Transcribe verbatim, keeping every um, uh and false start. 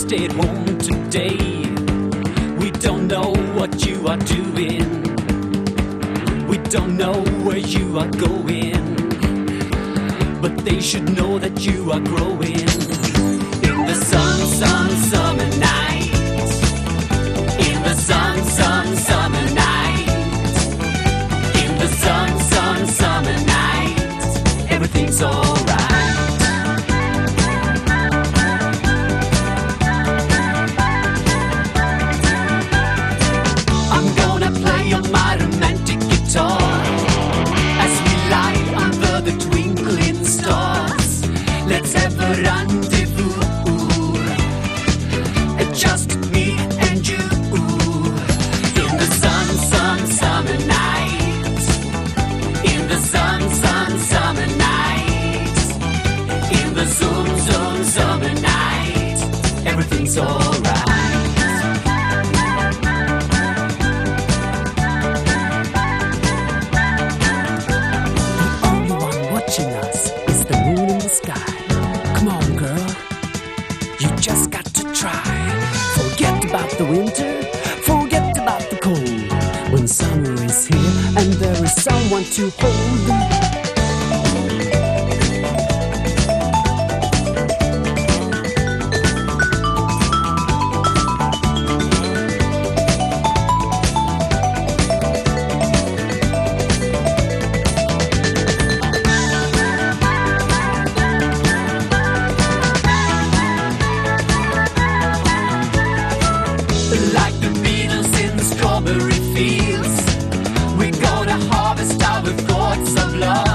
stay at home today. We don't know what you are doing. We don't know where you are going. But they should know that you are growing. In the sun, sun, summer night. In the sun, sun, summer night. In the sun, sun, summer night. Everything's alright. I'm gonna play on my romantic guitar as we lie under the twinkling stars. Let's have a rendezvous, just me and you. In the sun, sun, summer night. In the sun, sun, summer night. In the zoom, zoom, summer night. Everything's alright. The winter, forget about the cold. When summer is here and there is someone to hold. Like the Beatles in the strawberry fields, we're gonna harvest our thoughts of love.